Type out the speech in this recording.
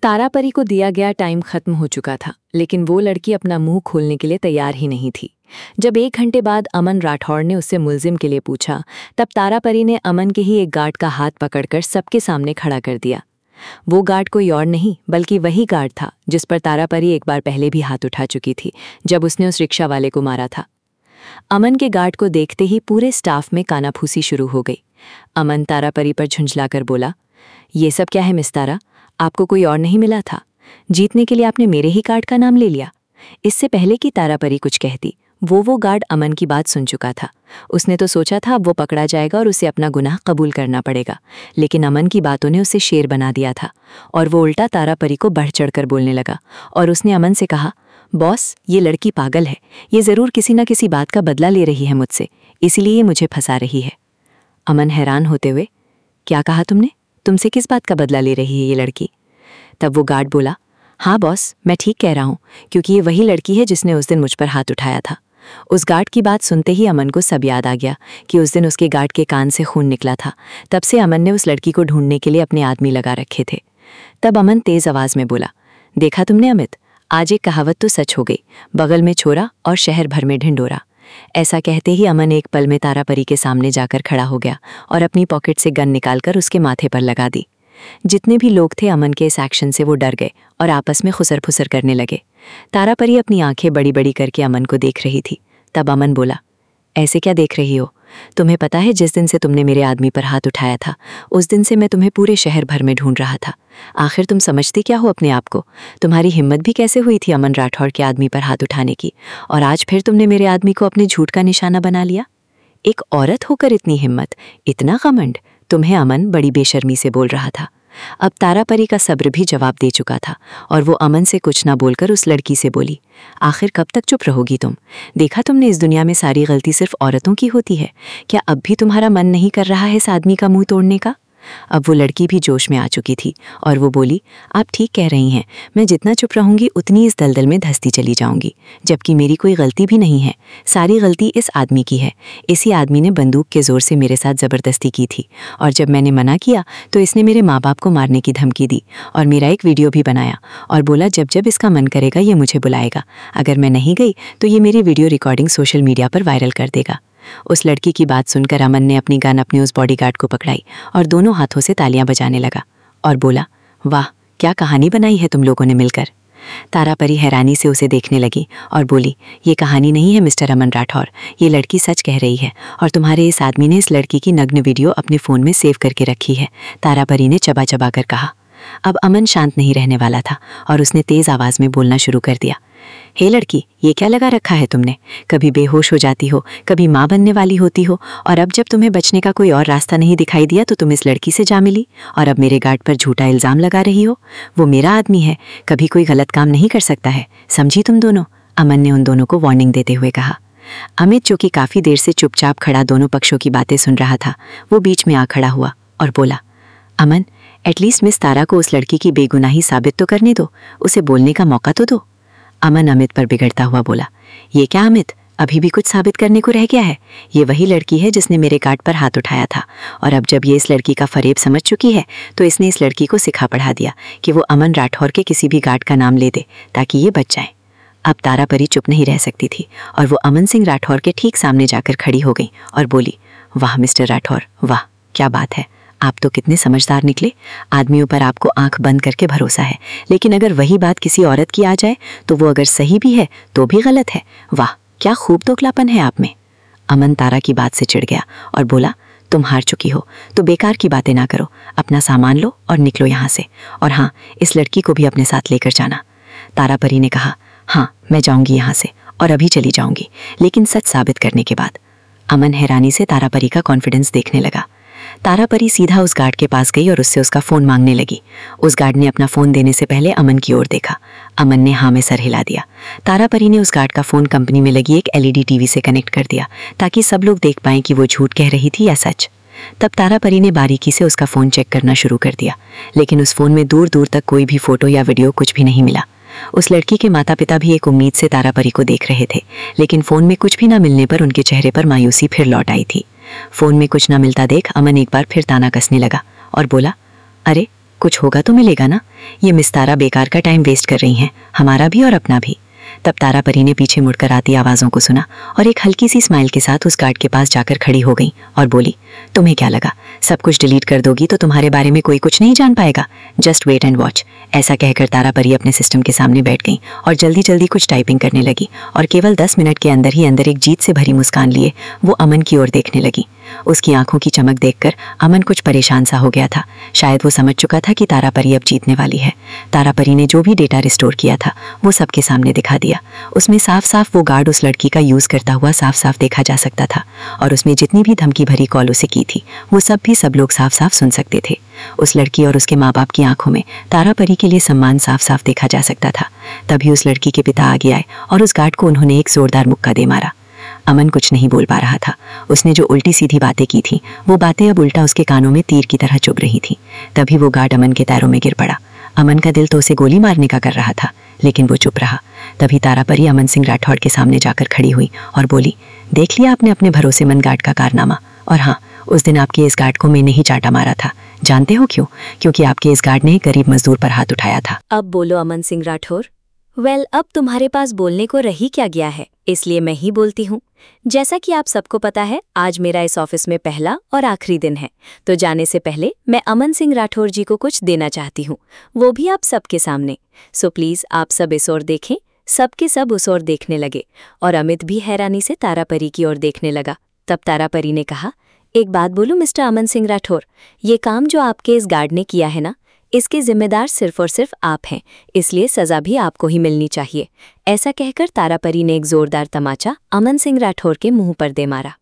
तारा परी को दिया गया टाइम खत्म हो चुका था, लेकिन वो लड़की अपना मुंह खोलने के लिए तैयार ही नहीं थी। जब 1 घंटे बाद अमन राठौड़ ने उससे मुलजिम के लिए पूछा, तब तारा परी ने अमन के ही एक गार्ड का हाथ पकड़कर सबके सामने खड़ा कर दिया। वो गार्ड कोई और नहीं बल्कि वही गार्ड था जिस पर तारा परी एक बार पहले भी हाथ उठा चुकी थी, जब उसने उस रिक्शा वाले को मारा था। अमन के गार्ड को देखते ही पूरे स्टाफ में कानाफूसी शुरू हो गई। अमन तारा परी पर झुंझलाकर बोला, ये सब क्या है मिस तारा? आपको कोई और नहीं मिला था? जीतने के लिए आपने मेरे ही गार्ड का नाम ले लिया। इससे पहले कि तारा परी कुछ कहती, वो गार्ड अमन की बात सुन चुका था। उसने तो सोचा था अब वो पकड़ा जाएगा और उसे अपना गुनाह कबूल करना पड़ेगा, लेकिन अमन की बातों ने उसे शेर बना दिया था और वो उल्टा तारा परी को बढ़ चढ़कर बोलने लगा। और उसने अमन से कहा, बॉस, ये लड़की पागल है, ये ज़रूर किसी न किसी बात का बदला ले रही है मुझसे, इसीलिए ये मुझे फंसा रही है। अमन हैरान होते हुए, क्या कहा तुमने? तुमसे किस बात का बदला ले रही है ये लड़की? तब वो गार्ड बोला, हाँ बॉस, मैं ठीक कह रहा हूँ, क्योंकि ये वही लड़की है जिसने उस दिन मुझ पर हाथ उठाया था। उस गार्ड की बात सुनते ही अमन को सब याद आ गया कि उस दिन उसके गार्ड के कान से खून निकला था। तब से अमन ने उस लड़की को ढूंढने के लिए अपने आदमी लगा रखे थे। तब अमन तेज आवाज में बोला, देखा तुमने अमित, आज एक कहावत तो सच हो गई, बगल में छोरा और शहर भर में ढिंडोरा। ऐसा कहते ही अमन एक पल में तारा परी के सामने जाकर खड़ा हो गया और अपनी पॉकेट से गन निकालकर उसके माथे पर लगा दी। जितने भी लोग थे अमन के इस एक्शन से वो डर गए और आपस में खुसर फुसर करने लगे। तारा परी अपनी आंखें बड़ी बड़ी करके अमन को देख रही थी। तब अमन बोला, ऐसे क्या देख रही हो? तुम्हें पता है जिस दिन से तुमने मेरे आदमी पर हाथ उठाया था, उस दिन से मैं तुम्हें पूरे शहर भर में ढूंढ रहा था। आखिर तुम समझती क्या हो अपने आप को? तुम्हारी हिम्मत भी कैसे हुई थी अमन राठौड़ के आदमी पर हाथ उठाने की? और आज फिर तुमने मेरे आदमी को अपने झूठ का निशाना बना लिया। एक औरत होकर इतनी हिम्मत, इतना घमंड! तुम्हें अमन बड़ी बेशर्मी से बोल रहा था। अब तारा परी का सब्र भी जवाब दे चुका था और वो अमन से कुछ ना बोलकर उस लड़की से बोली, आखिर कब तक चुप रहोगी तुम? देखा तुमने इस दुनिया में सारी गलती सिर्फ औरतों की होती है। क्या अब भी तुम्हारा मन नहीं कर रहा है इस आदमी का मुंह तोड़ने का? अब वो लड़की भी जोश में आ चुकी थी और वो बोली, आप ठीक कह रही हैं, मैं जितना चुप रहूंगी उतनी इस दलदल में धंसती चली जाऊंगी, जबकि मेरी कोई गलती भी नहीं है। सारी गलती इस आदमी की है। इसी आदमी ने बंदूक के जोर से मेरे साथ ज़बरदस्ती की थी और जब मैंने मना किया तो इसने मेरे माँ बाप को मारने की धमकी दी और मेरा एक वीडियो भी बनाया और बोला जब जब इसका मन करेगा ये मुझे बुलाएगा। अगर मैं नहीं गई तो ये मेरी वीडियो रिकॉर्डिंग सोशल मीडिया पर वायरल कर देगा। उस लड़की की बात सुनकर अमन ने अपनी गन अपने उस बॉडीगार्ड को पकड़ाई और दोनों हाथों से तालियां बजाने लगा और बोला, वाह, क्या कहानी बनाई है तुम लोगों ने मिलकर। तारा परी हैरानी से उसे देखने लगी और बोली, ये कहानी नहीं है मिस्टर अमन राठौर, ये लड़की सच कह रही है और तुम्हारे इस आदमी ने इस लड़की की नग्न वीडियो अपने फ़ोन में सेव करके रखी है। तारा परी ने चबा चबा कर कहा। अब अमन शांत नहीं रहने वाला था और उसने तेज़ आवाज़ में बोलना शुरू कर दिया, हे लड़की, ये क्या लगा रखा है तुमने? कभी बेहोश हो जाती हो, कभी माँ बनने वाली होती हो, और अब जब तुम्हें बचने का कोई और रास्ता नहीं दिखाई दिया तो तुम इस लड़की से जा मिली और अब मेरे गार्ड पर झूठा इल्ज़ाम लगा रही हो। वो मेरा आदमी है, कभी कोई गलत काम नहीं कर सकता है, समझी तुम दोनों? अमन ने उन दोनों को वार्निंग देते हुए कहा। अमित, जो कि काफ़ी देर से चुपचाप खड़ा दोनों पक्षों की बातें सुन रहा था, वो बीच में आ खड़ा हुआ और बोला, अमन, एटलीस्ट मिस तारा को उस लड़की की बेगुनाही साबित तो करने दो, उसे बोलने का मौका तो दो। अमन अमित पर बिगड़ता हुआ बोला, ये क्या अमित, अभी भी कुछ साबित करने को रह गया है? ये वही लड़की है जिसने मेरे गार्ड पर हाथ उठाया था और अब जब ये इस लड़की का फरेब समझ चुकी है तो इसने इस लड़की को सिखा पढ़ा दिया कि वो अमन राठौर के किसी भी गार्ड का नाम ले दे ताकि ये बच जाए। अब तारा परी चुप नहीं रह सकती थी और वो अमन सिंह राठौर के ठीक सामने जाकर खड़ी हो गई और बोली, वाह मिस्टर राठौर, वाह, क्या बात है, आप तो कितने समझदार निकले। आदमियों पर आपको आंख बंद करके भरोसा है, लेकिन अगर वही बात किसी औरत की आ जाए तो वो अगर सही भी है तो भी गलत है। वाह, क्या खूब दोगलापन है आप में। अमन तारा की बात से चिढ़ गया और बोला, तुम हार चुकी हो तो बेकार की बातें ना करो, अपना सामान लो और निकलो यहाँ से, और हाँ, इस लड़की को भी अपने साथ लेकर जाना। तारा परी ने कहा, हाँ, मैं जाऊँगी यहाँ से और अभी चली जाऊँगी, लेकिन सच साबित करने के बाद। अमन हैरानी से तारा परी का कॉन्फिडेंस देखने लगा। तारा परी सीधा उस गार्ड के पास गई और उससे उसका फ़ोन मांगने लगी। उस गार्ड ने अपना फ़ोन देने से पहले अमन की ओर देखा। अमन ने हाँ में सर हिला दिया। तारा परी ने उस गार्ड का फ़ोन कंपनी में लगी एक एलईडी टीवी से कनेक्ट कर दिया ताकि सब लोग देख पाएं कि वो झूठ कह रही थी या सच। तब तारा परी ने बारीकी से उसका फ़ोन चेक करना शुरू कर दिया, लेकिन उस फ़ोन में दूर दूर तक कोई भी फ़ोटो या वीडियो कुछ भी नहीं मिला। उस लड़की के माता पिता भी एक उम्मीद से तारा परी को देख रहे थे, लेकिन फ़ोन में कुछ भी ना मिलने पर उनके चेहरे पर मायूसी फिर लौट आई थी। फ़ोन में कुछ ना मिलता देख अमन एक बार फिर ताना कसने लगा और बोला, अरे कुछ होगा तो मिलेगा ना। ये मिस तारा बेकार का टाइम वेस्ट कर रही हैं, हमारा भी और अपना भी। तब तारा परी ने पीछे मुड़कर आती आवाज़ों को सुना और एक हल्की सी स्माइल के साथ उस गार्ड के पास जाकर खड़ी हो गई और बोली, तुम्हें क्या लगा सब कुछ डिलीट कर दोगी तो तुम्हारे बारे में कोई कुछ नहीं जान पाएगा? Just wait and watch. ऐसा कहकर तारा परी अपने सिस्टम के सामने बैठ गई और जल्दी जल्दी कुछ टाइपिंग करने लगी और केवल 10 मिनट के अंदर ही अंदर एक जीत से भरी मुस्कान लिए वो अमन की ओर देखने लगी। उसकी आंखों की चमक देखकर अमन कुछ परेशान सा हो गया था। शायद वो समझ चुका था कि तारा परी अब जीतने वाली है। तारा परी ने जो भी डेटा रिस्टोर किया था वो सबके सामने दिखा दिया। उसमें साफ साफ वो गार्ड उस लड़की का यूज़ करता हुआ साफ साफ देखा जा सकता था और उसमें जितनी भी धमकी भरी कॉल उसे की थी वो सब लोग साफ साफ सुन सकते थे। उस लड़की और उसके माँ बाप की आंखों में तारा परी के लिए सम्मान साफ साफ देखा जा सकता था। तभी उस लड़की के पिता आगे आए और उस गार्ड को उन्होंने एक जोरदार मुक्का दे मारा। अमन कुछ नहीं बोल पा रहा था। उसने जो उल्टी सीधी बातें की थी वो बातें अब उल्टा उसके कानों में तीर की तरह चुभ रही थी। तभी वो गार्ड अमन के पैरों में गिर पड़ा। अमन का दिल तो उसे गोली मारने का कर रहा था, लेकिन वो चुप रहा। तभी तारा परी अमन सिंह राठौड़ के सामने जाकर खड़ी हुई और बोली, देख लिया आपने अपने भरोसेमंद गार्ड का कारनामा। और हाँ, उस दिन आपके इस गार्ड को मैंने ही चाटा मारा था। जानते हो क्यों? क्योंकि आपके इस गार्ड ने एक गरीब मजदूर पर हाथ उठाया था। अब बोलो अमन सिंह राठौर। अब तुम्हारे पास बोलने को रही क्या गया है, इसलिए मैं ही बोलती हूँ। जैसा कि आप सबको पता है, आज मेरा इस ऑफिस में पहला और आखिरी दिन है, तो जाने से पहले मैं अमन सिंह राठौर जी को कुछ देना चाहती हूँ, वो भी आप सबके सामने। सो प्लीज़ आप सब इस ओर देखें। सबके सब उस ओर देखने लगे और अमित भी हैरानी से तारा परी की ओर देखने लगा। तब तारा परी ने कहा, एक बात बोलूं मिस्टर अमन सिंह राठौर, ये काम जो आपके इस गार्ड ने किया है ना, इसके जिम्मेदार सिर्फ और सिर्फ आप हैं, इसलिए सजा भी आपको ही मिलनी चाहिए। ऐसा कहकर तारा परी ने एक जोरदार तमाचा अमन सिंह राठौर के मुंह पर दे मारा।